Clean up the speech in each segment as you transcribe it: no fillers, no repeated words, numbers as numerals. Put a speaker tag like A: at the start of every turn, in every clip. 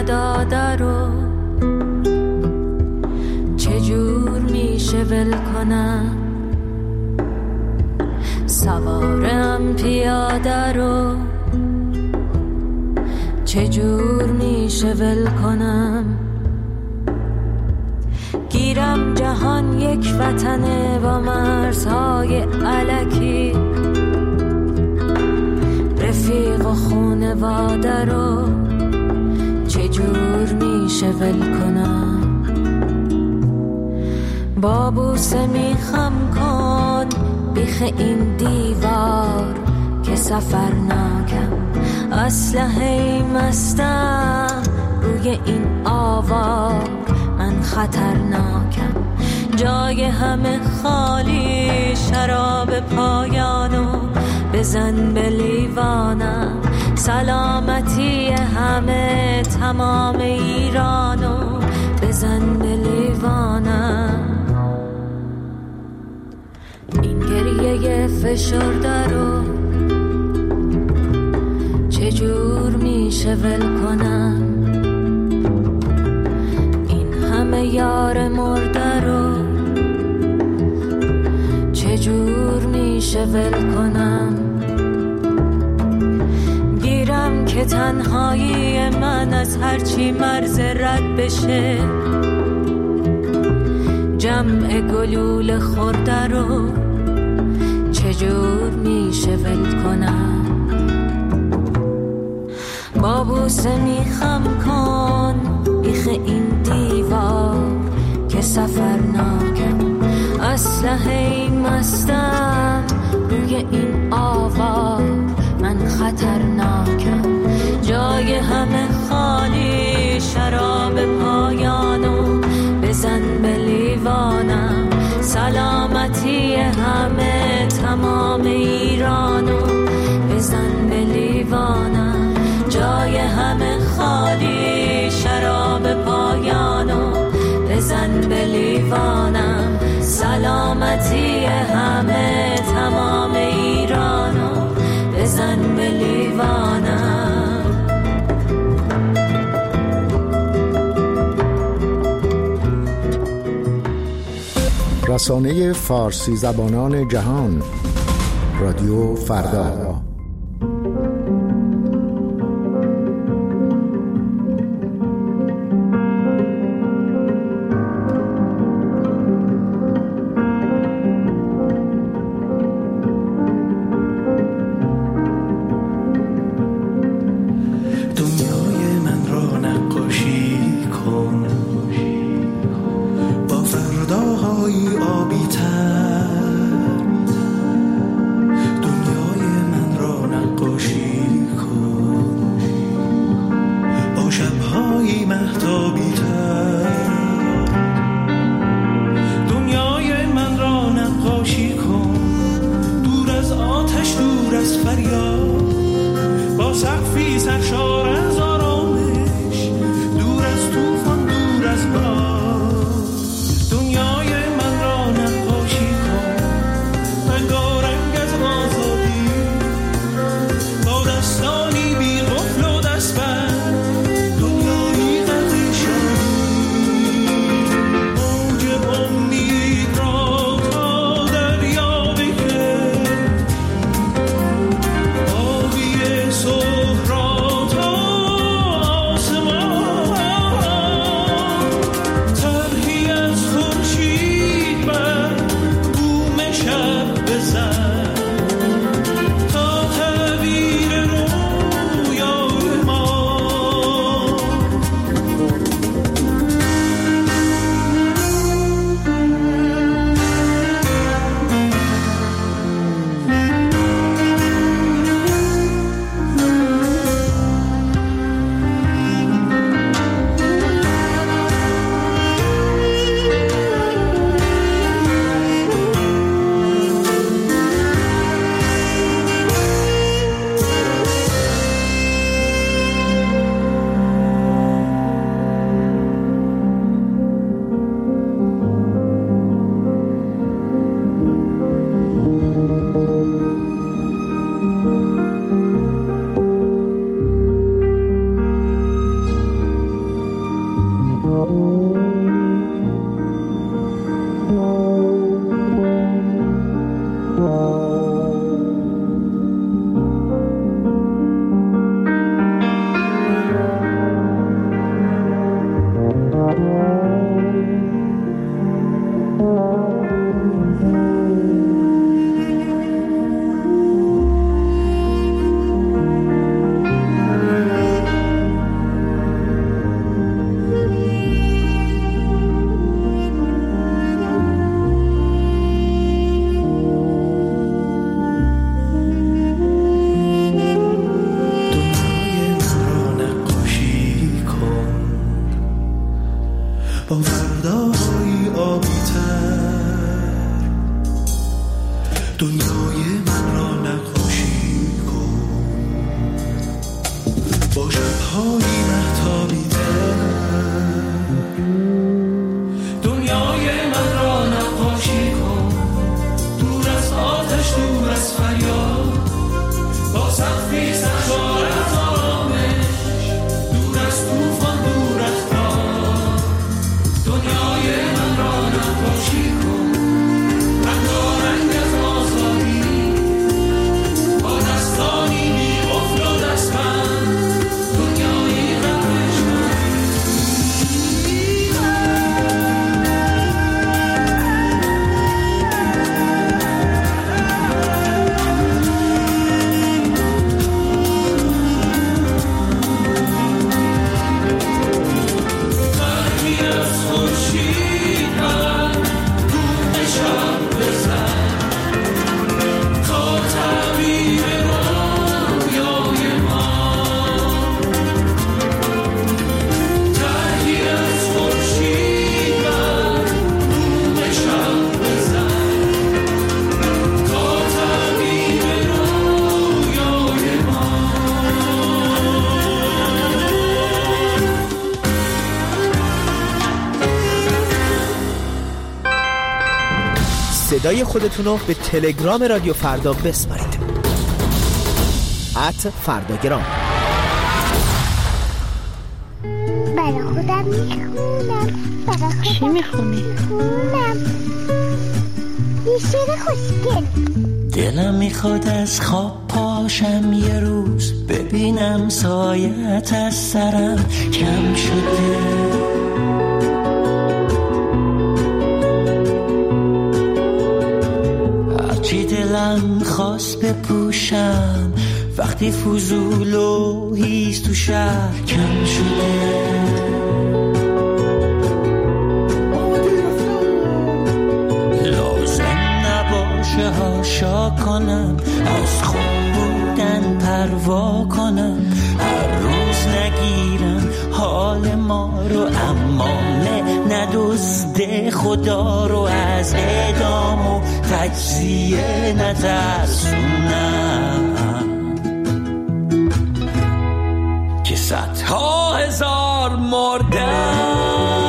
A: داده رو چجور میشه ول کنم؟ سوارم پیاده رو چجور میشه ول کنم؟ گیرم جهان یک وطنه با مرزهای الکی، رفیق و خونواده رو چجور میشه ول کنم؟ با بوسه میخم کن بیخ این دیوار که سفر ناکم، اسلحه مستم روی این آوار، من خطرناکم. جای همه خالی، شراب پایانو بزن به لیوانم، سلامتی همه تمام ایرانو بزن به لیوانم. این گریه فشرده رو چجور میشه ول کنم؟ این همه یار مرده رو چجور میشه ول کنم؟ گیرم که تنهایی من از هرچی مرز رد بشه، جمع گلوله خورده رو چجور میشه ول کنم؟ با بوسه میخم کن بیخ این دیوار که سفر ناکم، اسلحه مستم روی این آوار، من خطرناکم. جای همه خالی، شراب پایانو بزن به لیوانم، سلامتی همه تمام ایرانو بزن به لیوانم. جای همه خالی، شراب پایانو بزن به لیوانم، سلامتی همه تمام ایرانو بزن به لیوانم.
B: رسانه فارسی زبانان جهان، رادیو فردا.
C: دنیای من را نقاشی فردایی آبی‌تر. دنیای من را نقاشی کن با شب‌های مهتابی‌تر. دنیای من را نقاشی کن دور از آتش، دور از فریاد، با سقفی سرشار از آرامش، دور از طوفان، دور از باد. دنیای من را نقاشی کن رنگارنگ از آزادی، با دستانی بی قفل و دستبند، دنیایی قبرشمند.
D: صدای خودتونو به تلگرام رادیو فردا بسپارید. @فرداگرام.
E: برای خودم میخونم.
F: چی میخونی؟
E: یه شعر خوشگل.
C: دلم میخواد از خواب پاشم یه روز، ببینم سایت از سرم کم شده. هرچی دلم خواست بپوشم، وقتی فضول و هیز تو شهر کم شده. هاشا کنم، از خوب بودن پروا کنم، هر روز نگیرم حال ما رو، اما ندزده خدا رو، از اعدام و تجزیه نترسونم که صدها هزار مردم.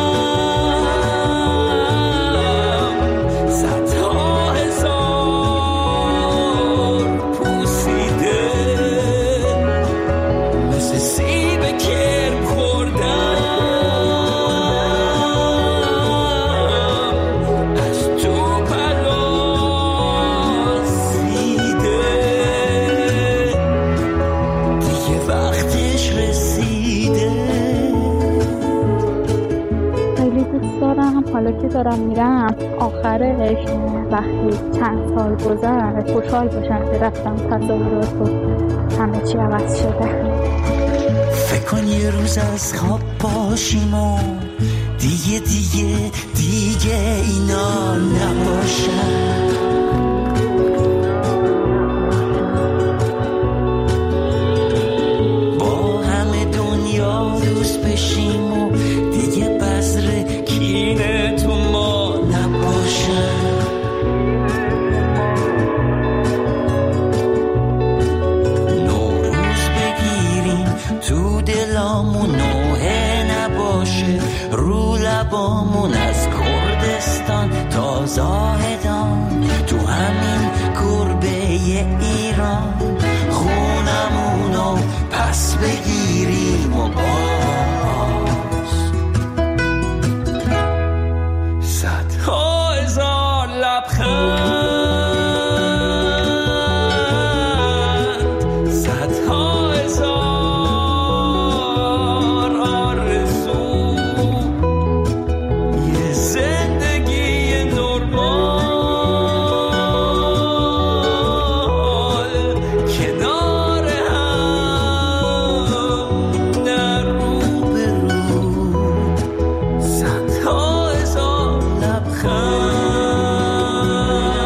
F: حالا که دارم میرم آخرش وقتی چند سال گذشت خوشحال باشم که رفتم تصاورات و همه چی عوض شده.
C: فکر کن یه روز از خواب باشیم و دیگه اینا نباشن. با همه دنیا دوست بشیم و دیگه بذر کینه تو ما نباشن. نوروز بگیریم تو دلامون، نوحه نباشه رو لبامون، از کردستان تا زاهدان تو همین گربه ایران، خونمونو پس بگیریم و باز صدها هزار لبخند، صدها هزار آرزو، یه زندگی نرمال کنار هم در رو به رو، صدها هزار لبخند.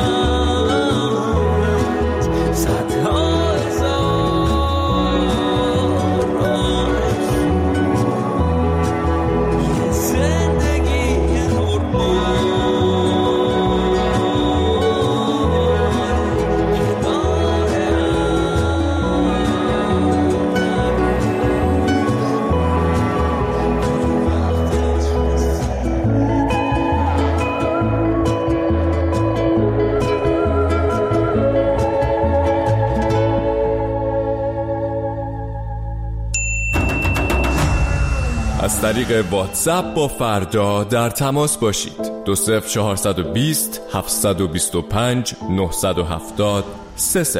G: طریق واتساپ با فردا در تماس باشید. 20420 725 970 30.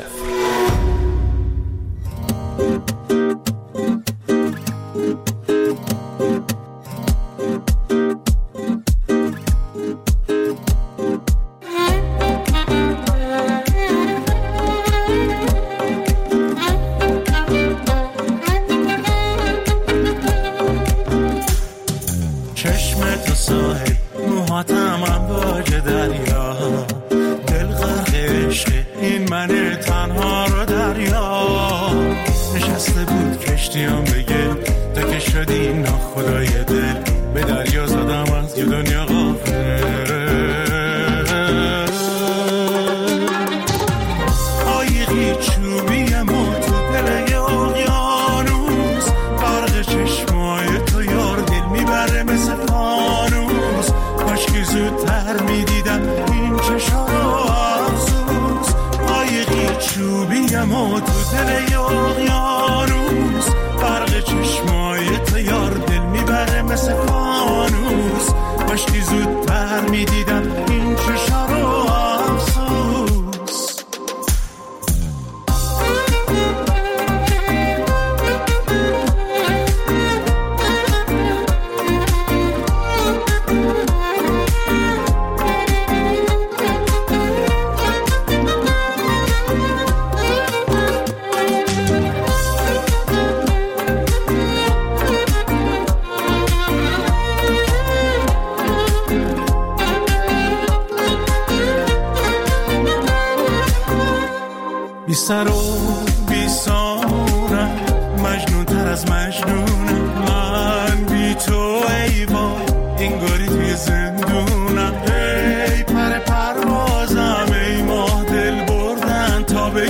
H: بی سر و بی سامونم، مجنون تر از مجنونم، من بی تو ای وای انگاری توی زندونم. ای پر پروازم ای ماه دل بردن تا به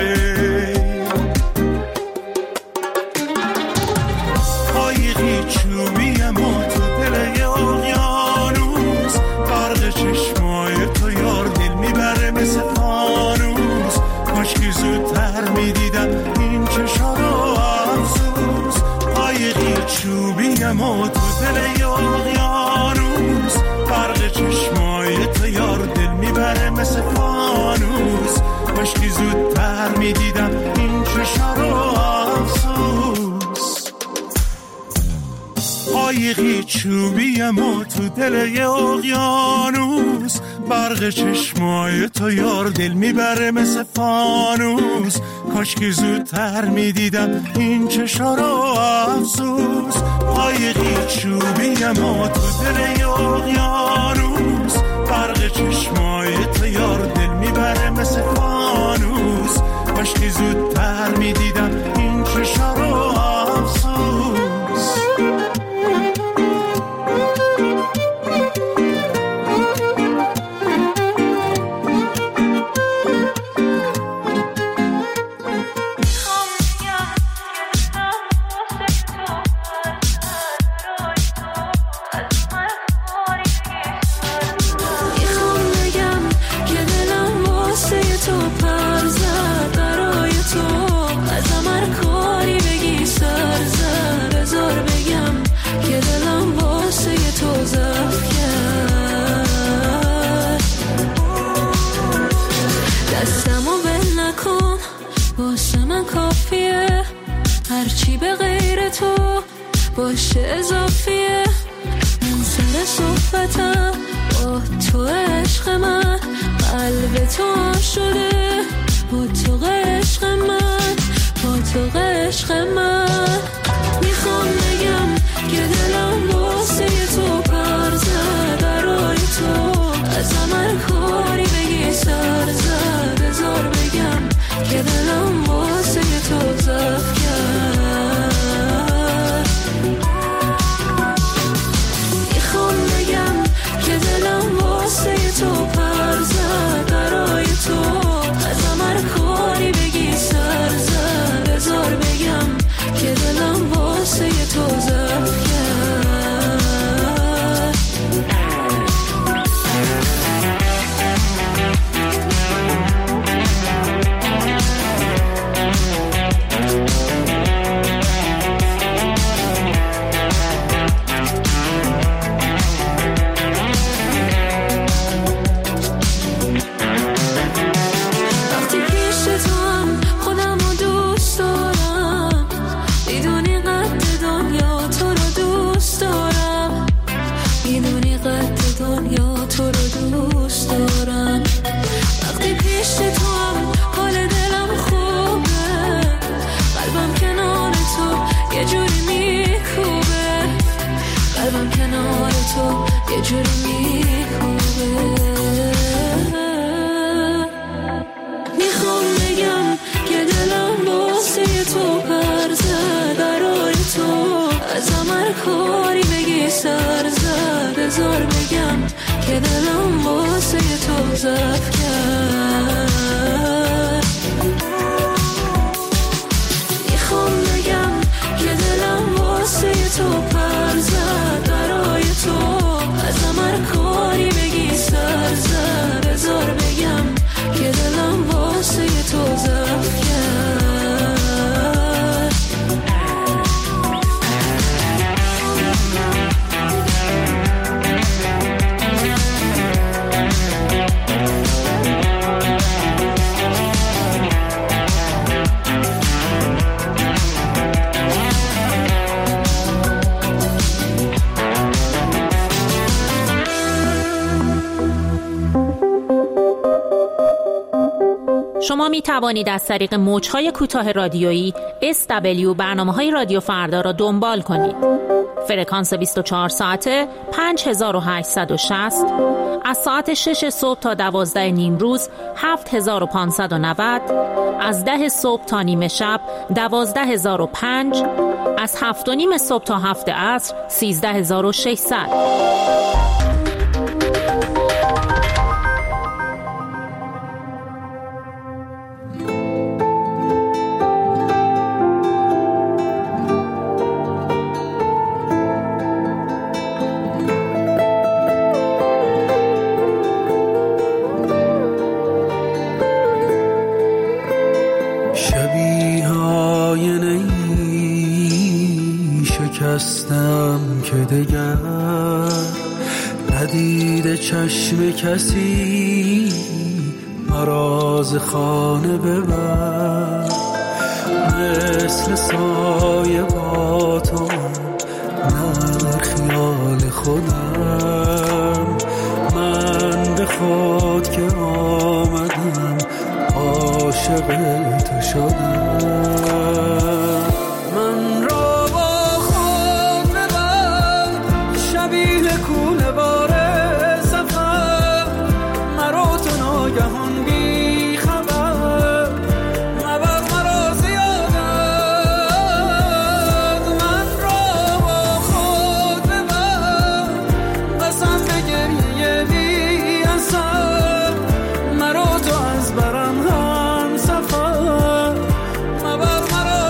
H: کی، قایقی چوبیم و تو دل یه اقیانوس، برق چشمای تو یار دل میبره مثل فانوس. کاشکی زودتر میدیدم این چشا رو افسوس، قایقی چوبیم و تو دل یه اقیانوس، برق چشمای تو یار دل میبره مثل فانوس. کاشکی زودتر میدیدم این چشا رو افسوس، قایقی چوبیم و تو دل یه اقیانوس، برق چشمای تو یار دل میبره مثل فانوس. کاشکی زودتر میدیدم این چشا رو افسوس، قایقی چوبیم و تو دل یه اقیانوس، برق چشمای تو یار دل میبره مثل فانوس. کاشکی زودتر میدیدم این چشا رو افسوس.
A: هرچی به غیر تو باشه اضافیه، من سر صحبتم با تو عشق من، قلب تو شده با تو عشق من، با تو عشق من. میخوام بگم که دلم واسه تو پر زد، برای تو از عمل کاری بگی سر زد، بذار بگم که دلم واسه تو زف کرد. میخوام بگم که دلم واسه تو پر زد، برای تو از عمل کاری بگی سر زد، بذار بگم که میخوام بگم که دلم واسه تو پر زد برای تو، ازم هر کاری بگی سر زد. بذار بگم که دلم واسه تو ضعف کرد. میخوام بگم که دلم واسه تو پر زد برای تو، ازم هر کاری بگی سر زد. بذار بگم که دلم واسه تو ضعف کرد.
I: شما می توانید از طریق موج‌های کوتاه رادیویی SW برنامه‌های رادیو فردا را دنبال کنید. فرکانس 24 ساعته 5860، از ساعت 6 صبح تا 12 نیم روز 7590، از 10 صبح تا نیمه شب 12005، از 7 و نیم صبح تا 7 عصر 13600.
J: شکستم که دگر ندیده چشم کسی مراز خانه ببر. مثل سایه با تو در خیال خودم، من به خود که آمدم عاشق تو شدم. من را کوله باره سفر، مرا تو ناگهان بی خبر، مبر مرا زیادت. من را با خود ببر، قسم به گریه بی اثر، مرا تو از برم هم سفر، مبر مرا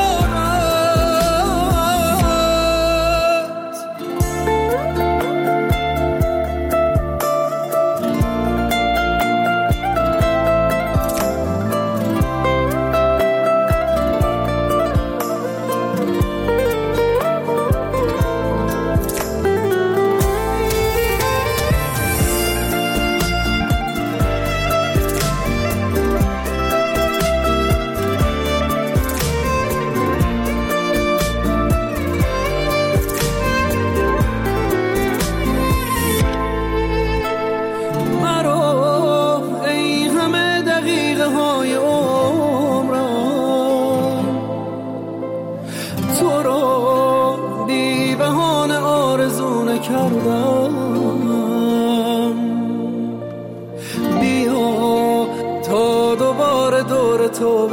J: کردم. بیا تا دوباره دور تو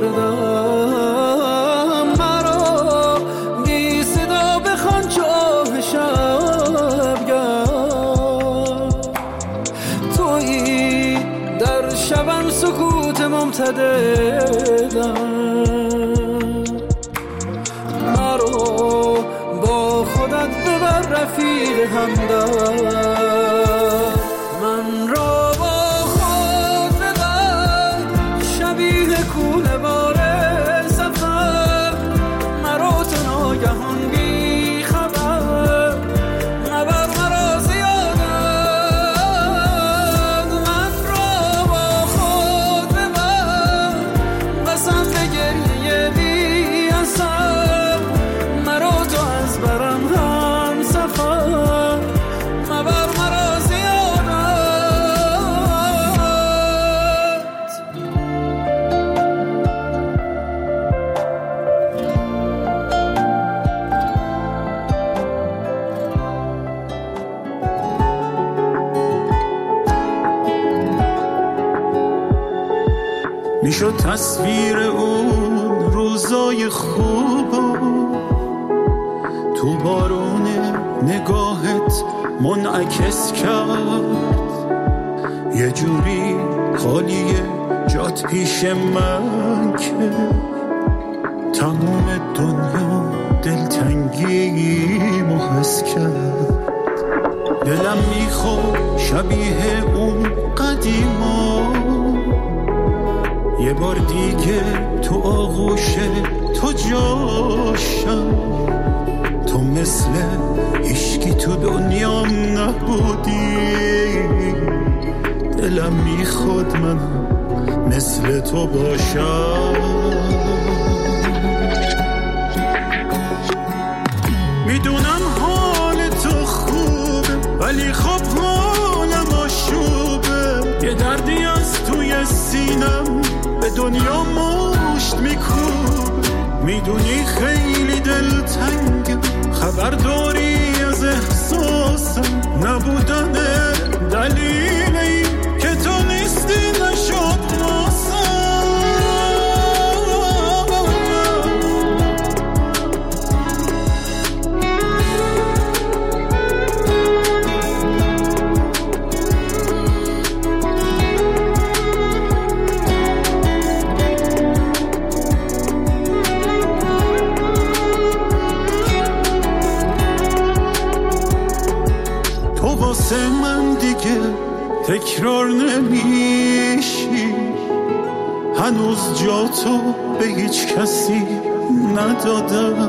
J: بگردم، مرا بی صدا بخوان چاه شبگرد. تویی در شبم سکوت ممتددم، مرا با خودت ببر رفیق همدم. من را با خود ببر شبیه کوله باره سفر، مرا تو ناگهان بی خبر، مبر مرا زیادت. من را با خود ببر قسم به گریه بی اثر، مرا تو از برم هم سفر، مبر
H: میشد تصویر اون روزای خوبو تو بارون نگاهت منعکس کرد. یه جوری خالیه جات پیش من که تمام دنیا دلتنگی محس کرد. دلم میخواد شبیه اون قدیما یه بار دیگه تو آغوش تو جاشم. تو مثل هیچکی تو دنیام نبودی. دلم میخواد من مثل تو باشم. میدونم حال تو خوبه ولی خب حالم آشوبه. یه دردی از توی سینم به دنیا مشت میکوب. میدونی خیلی دلتنگم، خبر داری از احساسم. نبودن دلیل این که تو نیستی نشد واسم. واسه من دیگه تکرار نمیشی. هنوز جاتو به هیچ کسی ندادم.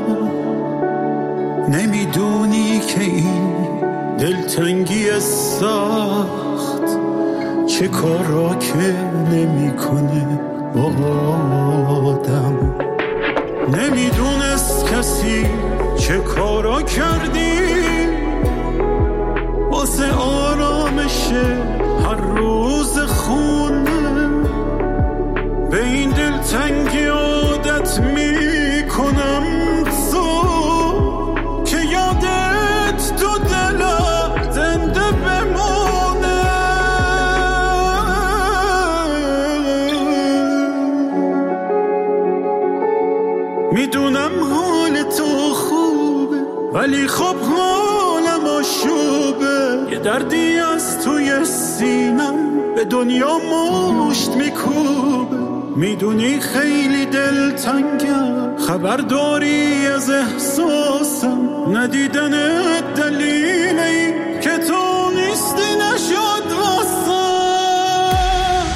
H: نمیدونی که این دلتنگی سخت چه کارا که نمیکنه با آدم. نمیدونست کسی چه کارا کردی واسه آرامش هر روز خونه. به این دلتنگی عادت میکنم تو که یادت تو دلم زنده بمونه. میدونم حال تو خوبه ولی خب حالم آشوبه. یه دردی از توی سینم به دنیا مشت میکوبه. میدونی خیلی دلتنگم، خبر داری از احساسم. ندیدن دلیل این که تو نیستی نشد واسم.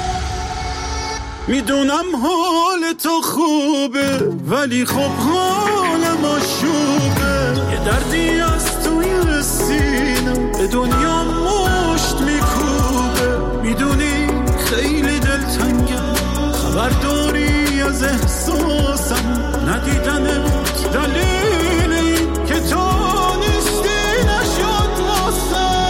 H: میدونم حال تو خوبه ولی خب حالم آشوبه. یه دردی از توی سینم به دنیا مشت میکوبه. میدونی خیلی دلتنگم، خبر داری از احساسم. ندیدنت دلیل این که تو نیستی نشد واسم.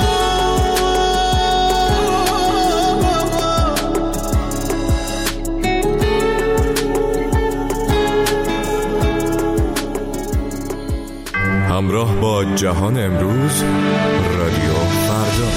G: همراه با جهان امروز، رادیو فردا.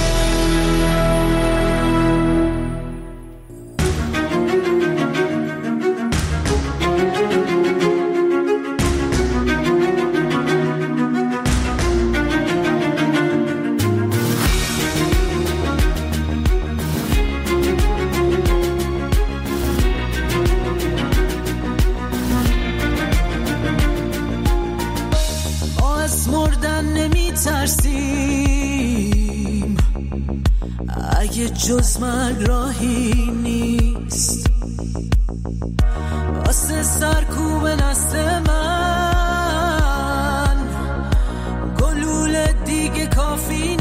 A: جز من راهی نیست واسه سرکوب نسل من. گلوله دیگه کافی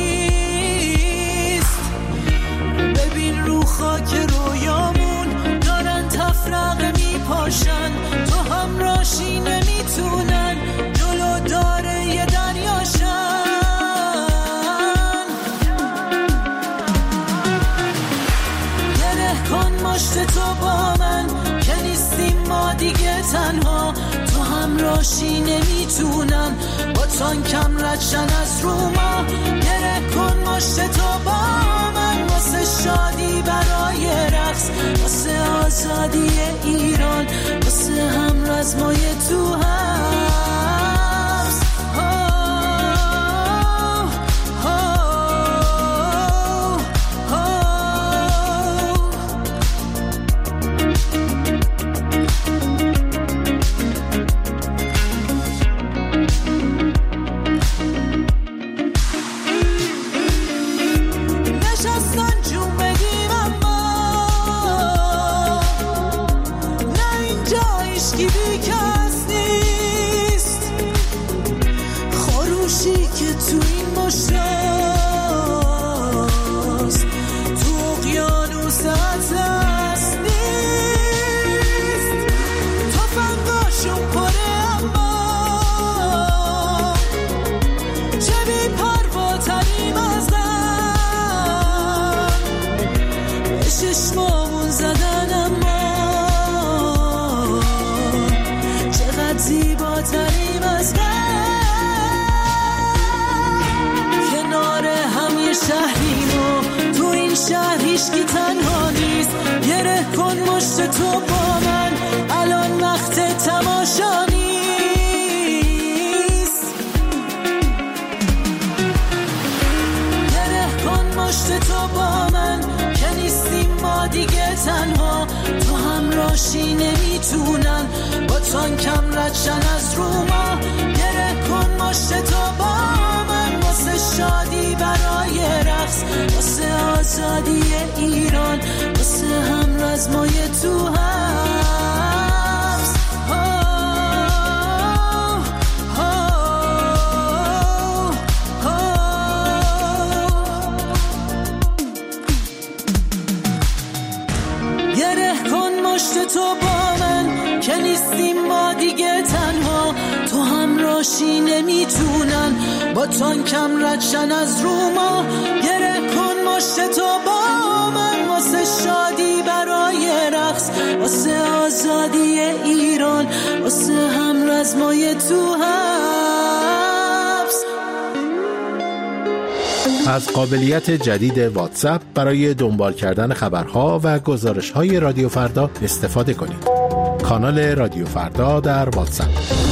A: نیست. ببین رو خاک رویامون دارن تفرقه میپاشن. تو همراهی نمیتونن جلو داره یه دریاشن. مشت تو با من که نیستیم ما دیگه تنها. تو همراهی نمیتونن با تانکم ردشن از رو ما. گره کن مشت تو با من واسه شادی برای رقص، واسه آزادی رزمای تو هست. هیچکی تنها نیست، گره کن مشت تو با من، الان وقت تماشا نیست. گره کن مشت تو با من که نیستیم ما دیگه تنها، تو همراشی نمیتونن با تان کم ردشن از رو ما. گره کن مشت تو با من واسه شادی برای رقص، واسه آزادی ایران، واسه هم رزمای تو هست. گره کن مشت تو با من که نیستیم ما دیگه تنها، تو همراشی نمیتونن با تان کم ردشن از رو ما. گره کن مشت تو با من واسه شادی برای رقص، واسه آزادی ایران، واسه هم رزمای تو حبس.
B: از قابلیت جدید واتساپ برای دنبال کردن خبرها و گزارش‌های رادیو فردا استفاده کنید. کانال رادیو فردا در واتساپ.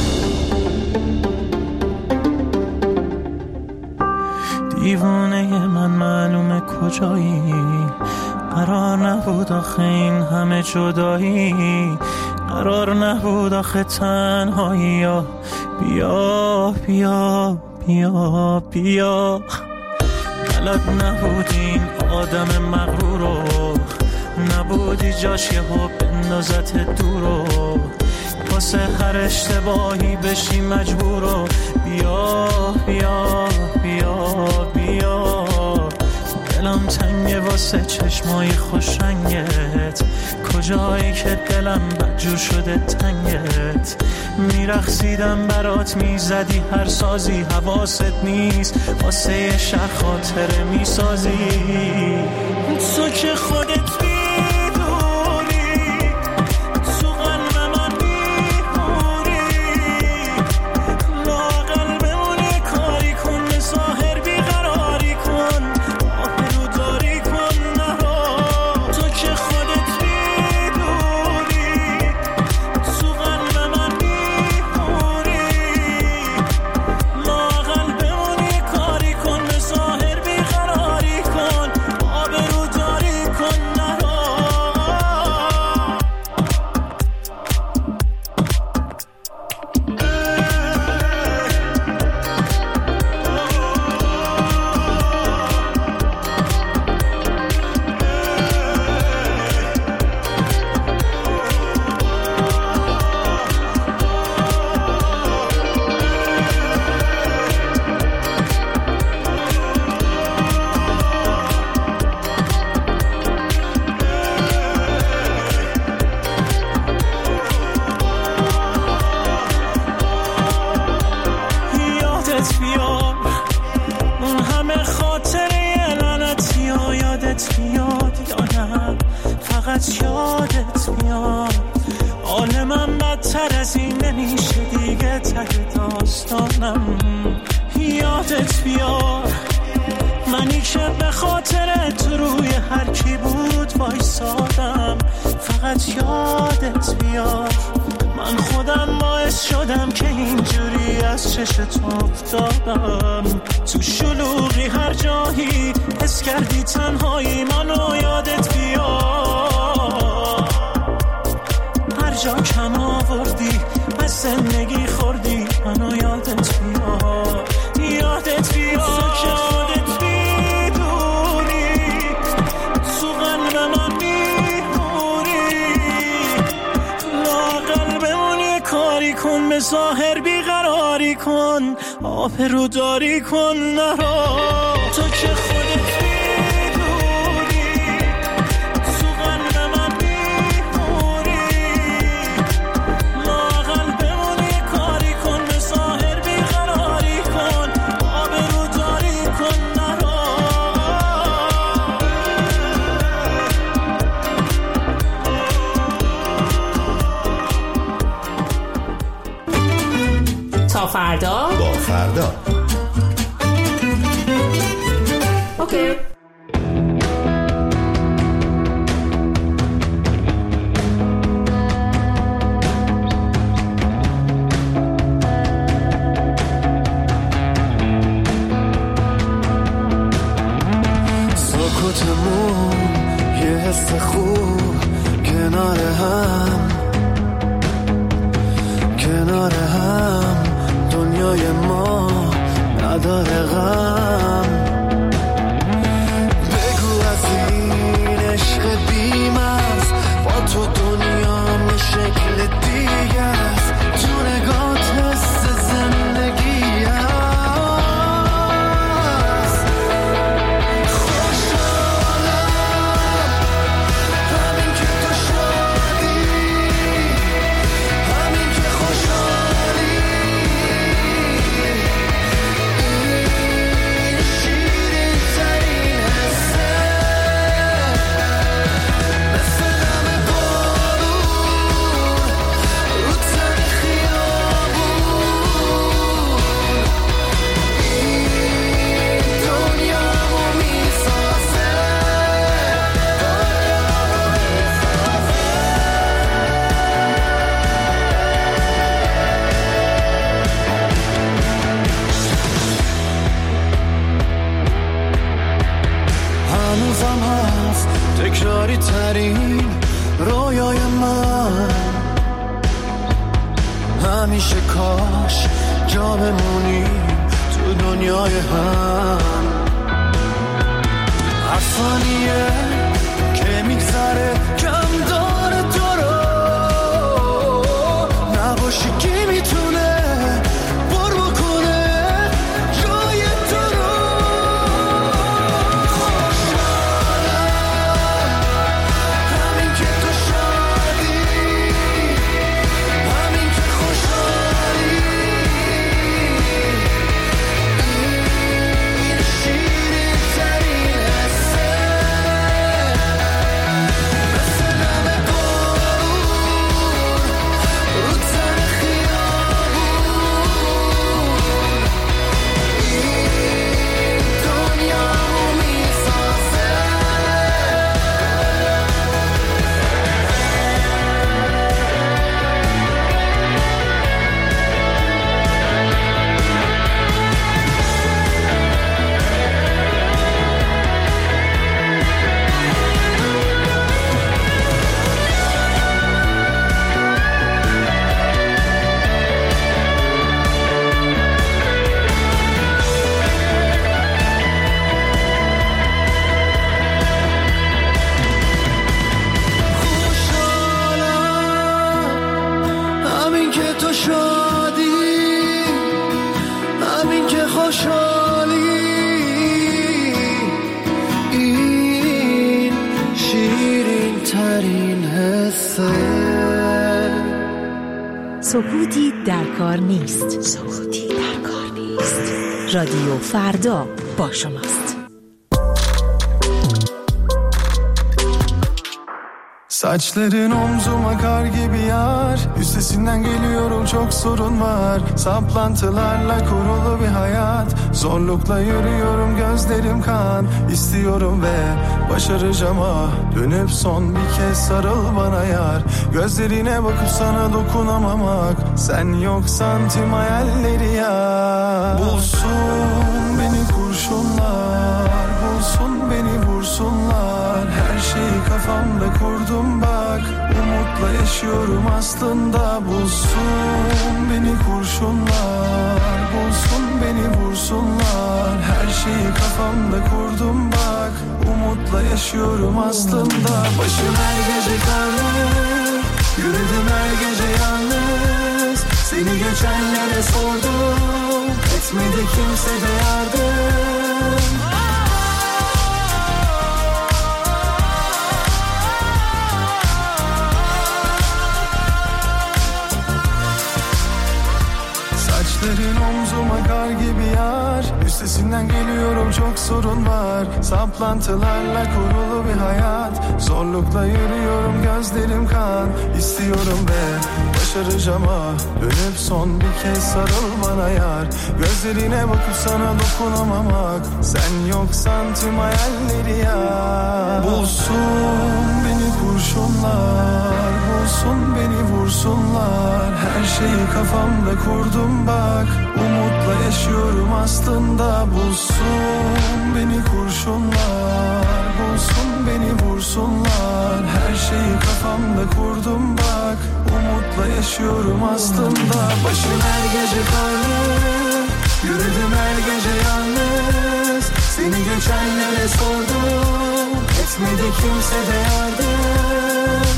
C: دیوانه من معلومه کجایی، قرار نبود آخه این همه جدایی، قرار نبود آخه تنهایی. بیا بیا بیا بیا، بلد نبود این آدم مغرورو، نبودی جاش یهو بندازت دورو، واسه هر اشتباهی بشی مجبورو. بیا بیا بیا بیا، دلم تنگه واسه چشمای خوش رنگت، کجایی که دلم بدجور شده تنگت. میرقصیدم برات میزدی هر سازی، حواست نیست واسه یه شهر خاطره میسازی. تو که خودت فقط یادت میاد، عالمم بدتر از این نمیشه دیگه، ته داستانم یادت بیاد. منی که به خاطرت روی هر کی بود وایسادم، فقط یادت بیاد. من خودم باعث شدم که اینجوری از چشت افتادم. تو شلوغی هر جایی حس کردی تنهایی منو یادت بیاد. هر جا کم آوردی از زندگی خوردی منو یادت بیاد. یادت بیاد که خودت بیدونی تو قلب من بیمونی. لااقل بمونی کاری کن به ظاهر بیقراری کن آبرو داری کن نرا. تو که خودت بیدونی تو قلب من بیمونی. لااقل بمونی کاری کن به ظاهر بیقراری کن آبرو داری کن نرا.
I: تا فردا
B: با فردا.
I: اوکی.
J: سکوتمون یه حس خوب کنار هم دنیای ما نداره غم. بگو از این عشق بی‌مرز با تو دنیا یه شکل دیگه است. تو نگات حس زندگی هست. خوشحالم همین که تو شادی، همین که خوشحالی. این شیرین ترین حسه مثل دم بارون رو تن خیابون. این دنیامو میسازه. هنوزم هست تکراری ترین رویای من. همیشه کاش جا بمونی تو دنیای هم. هر ثانیه که میگذره کم داره تو رو نباشی کی میتونه پر بکنه جای تو رو. همین که تو شادی، همین که خوشحالی. این شیرین ترین حسه مثل دم بارون رو تن خیابون. این دنیامو میسازه. همین که تو شادی، همین که خوشحالی. این شیرین ترین حسه.
K: سکوتی در کار نیست. رادیو فردا با شماست.
J: Saçların omzuma kar gibi yar, üstesinden geliyorum çok sorun var. Saplantılarla kurulu bir hayat, zorlukla yürüyorum gözlerim kan. İstiyorum ve başaracağım ah, dönüp son bir kez sarıl bana yar. Gözlerine bakıp sana dokunamamak, sen yoksan tüm hayalleri ya. Bulsun beni kurşunlar, bulsun beni vursunlar. Her şeyi kafamda kurdum bak, umutla yaşıyorum aslında. Bulsun beni kurşunlar, bulsun beni vursunlar. Her şeyi kafamda kurdum bak, umutla yaşıyorum aslında. Başım her gece karlı, yürüdüm her gece yalnız. Seni geçenlere sordum, etmedi kimse de yardım. Saçların omzuma kar gibi yar, üstesinden geliyorum çok sorun var. Saplantılarla kurulu bir hayat, zorlukla yürüyorum gözlerim kan. İstiyorum ve başaracağım ah, dönüp son bir kez sarıl bana yar. Gözlerine bakıp sana dokunamamak, sen yoksan tüm hayalleri ya. Bulsun beni kurşunlar, bulsun beni vursunlar. Her şeyi kafamda kurdum bak, umutla yaşıyorum aslında. Bulsun beni kurşunlar, bulsun beni vursunlar. Her şeyi kafamda kurdum bak, umutla yaşıyorum aslında. Başım her gece karlı, yürüdüm her gece yalnız. Seni geçenlere sordum, etmedi kimse de yardım.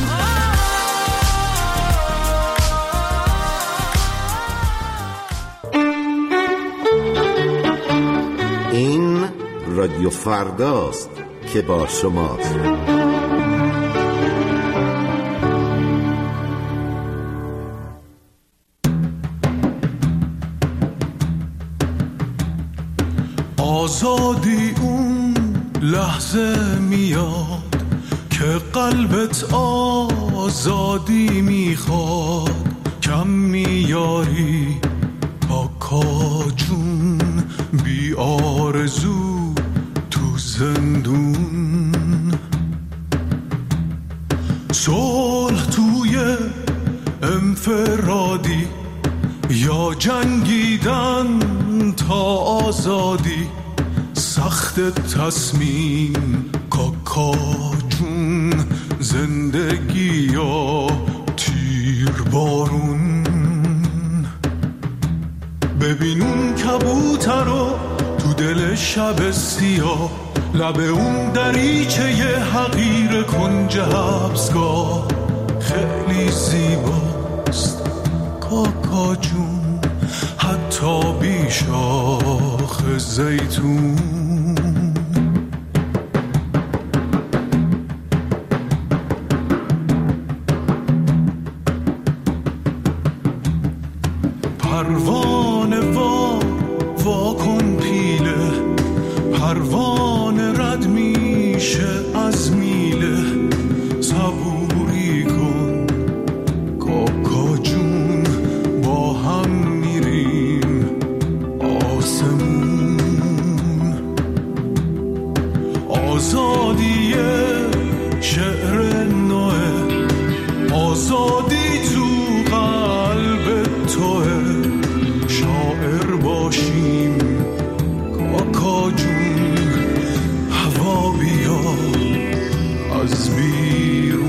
L: این رادیو فرداست که با شماست.
H: آزادی اون لحظه میاد که قلبت آزادی میخواد. کم میاری آقا جون بی آرزو تو زندون. صلح توی انفرادی یا جنگیدن تا آزادی. سخت تصمیم کاکا جون، زندگی یا تیر بارون. ببین اون کبوتر رو تو دل شب سیاه، لب اون دریچه حقیر کنج حبسگاه. خیلی زیباست کاکا جون، حتی بی شاخ زیتون. پروانه وا کن پیله، پروانه رد میشه از میله. صبوری کن کاکا جون، با هم میریم آسمون. آزادی شعر نوه، آزادی تو قلب توه. شاعر باشیم کاکا جون، هوا بیا از بیرون.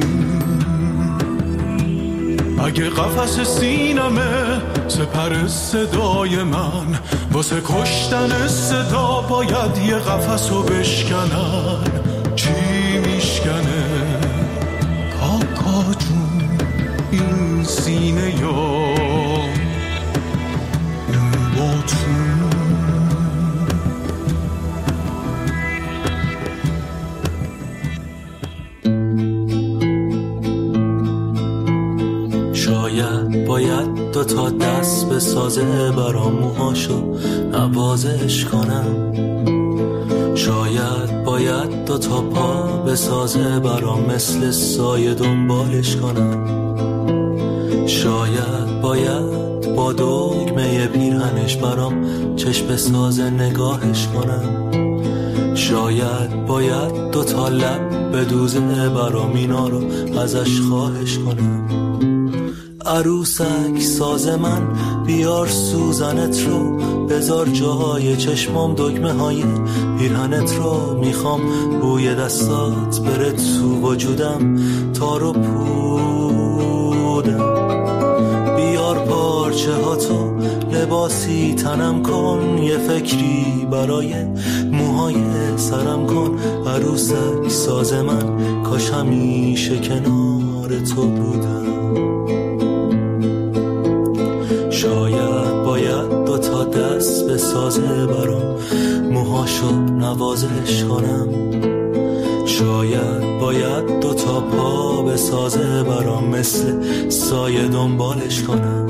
H: اگه قفس سینمه سپر صدای من، واسه کشتن صدا باید یه قفسو بشکنن. چی میشکنه کاکا جون این سینه یا باید دوتا دست بسازه برام موهاشو نوازش کنم.
J: شاید باید 2 تا پا بسازه برام مثل سایه دنبالش کنم. شاید باید با دگمه پیرهنش برام چشم بسازه نگاهش کنم. شاید باید 2 تا لب بدوزه برام اینا رو ازش خواهش کنم. عروسک ساز من بیار سوزنت رو بذار جای چشمام دگمه های پیرهنت رو میخوام بوی دستات بره تو وجودم تا رو پودم. بیار پارچه ها تو لباسی تنم کن یه فکری برای موهای سرم کن. عروسک ساز من کاش همیشه کنار تو بودم. شاید باید 2 تا دست بسازه برام موهاشو نوازش کنم. شاید باید 2 تا پا بسازه برام مثل سایه دنبالش کنم.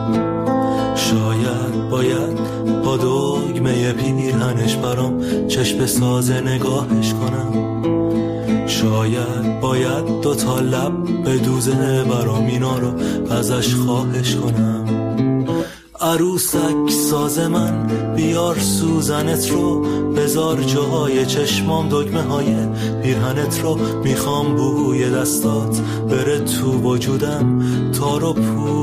J: شاید باید با دگمه پیرهنش برام چشم بسازه نگاهش کنم. شاید باید 2 تا لب بدوزه برام اینا رو ازش خواهش کنم. عروسک ساز من بیار سوزنت رو بذار جای چشمام دگمه های پیرهنت رو میخوام بوی دستات بره تو وجودم تا رو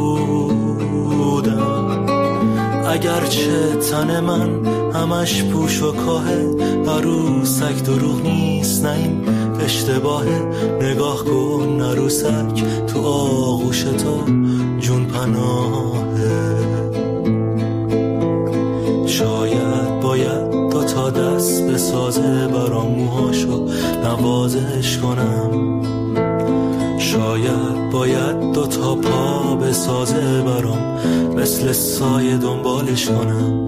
J: پودم. اگرچه تن من همش پوش و کاهه عروسک دروغ نیست نه این اشتباهه. نگاه کن عروسک تو آغوش تو جون پناهه. شاید باید 2 تا دست بسازه برام موهاشو نوازش کنم. شاید باید 2 تا پا بسازه برام مثل سایه دنبالش کنم.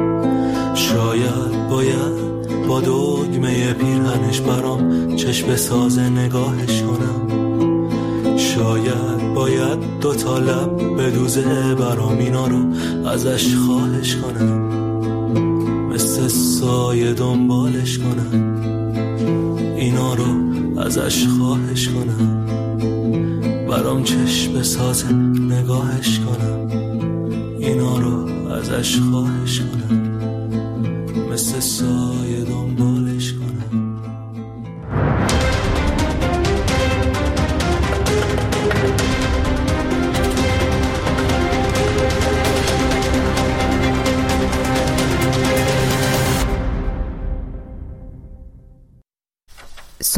J: شاید باید با دگمه پیرهنش برام چشم بسازه نگاهش کنم. شاید باید 2 تا لب بدوزه برام اینا رو ازش خواهش کنم. مثل سایه دنبالش کنم. اینا رو ازش خواهش کنم. برام چشم بسازه نگاهش کنم. اینا رو ازش خواهش کنم. مثل سایه دنبالش